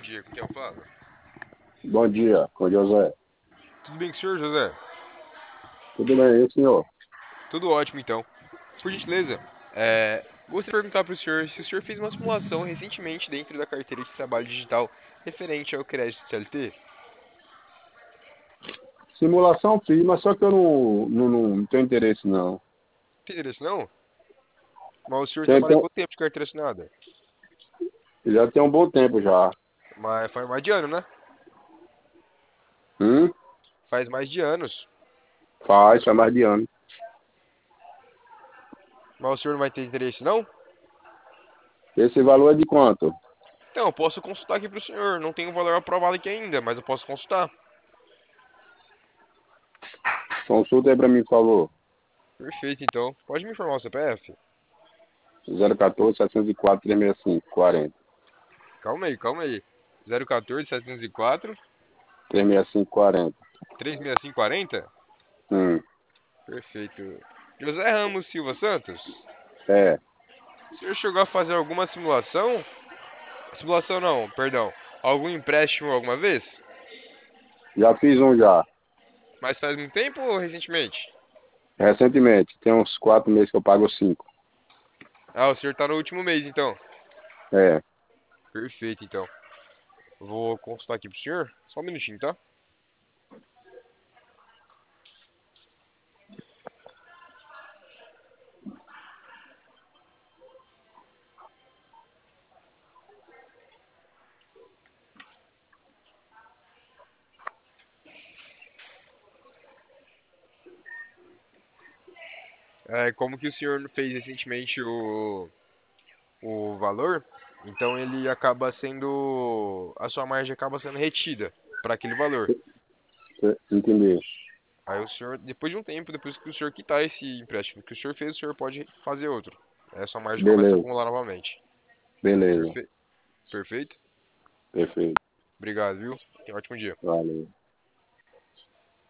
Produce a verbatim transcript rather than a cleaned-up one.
dia, com quem eu falo? Bom dia, com José. Tudo bem com o senhor, José? Tudo bem, e o senhor? Tudo ótimo, então. Por gentileza, é, gostaria de perguntar para o senhor se o senhor fez uma simulação recentemente dentro da carteira de trabalho digital referente ao crédito C L T? Simulação fiz, mas só que eu não, não, não tenho interesse, não. Tem interesse não? Mas o senhor Tem, trabalha tem, quanto tempo de carteira assinada? já tem um bom tempo já. Mas faz mais de ano, né? Hum? Faz mais de anos. Faz, faz mais de ano. Mas o senhor não vai ter interesse não? Esse valor é de quanto? Então, eu posso consultar aqui para o senhor. Não tem o valor aprovado aqui ainda, mas eu posso consultar. Consulta aí pra mim, por favor. Perfeito, então. Pode me informar o C P F? zero um quatro, sete zero quatro, três seis cinco, quarenta. Calma aí, calma aí. zero um quatro, sete zero quatro, três seis cinco, quarenta. três seis cinco quatro zero? Hum. Perfeito. José Ramos Silva Santos, É, o senhor chegou a fazer alguma simulação? Simulação não, perdão. Algum empréstimo alguma vez? já fiz um já. Mas faz muito tempo ou recentemente? Recentemente, tem uns quatro meses que eu pago cinco. Ah, o senhor tá no último mês então. É, Perfeito, então. Vou consultar aqui pro senhor. Só um minutinho, tá? É, como que o senhor fez recentemente o, o valor, então ele acaba sendo. A sua margem acaba sendo retida para aquele valor. cê- entendi. Aí o senhor, depois de um tempo, depois que o senhor quitar esse empréstimo que o senhor fez, o senhor pode fazer outro. Aí a sua margem começa a Beleza, acumular novamente. beleza. Perfe... Perfeito? Perfeito. Obrigado, viu? Tenha um ótimo dia. Valeu.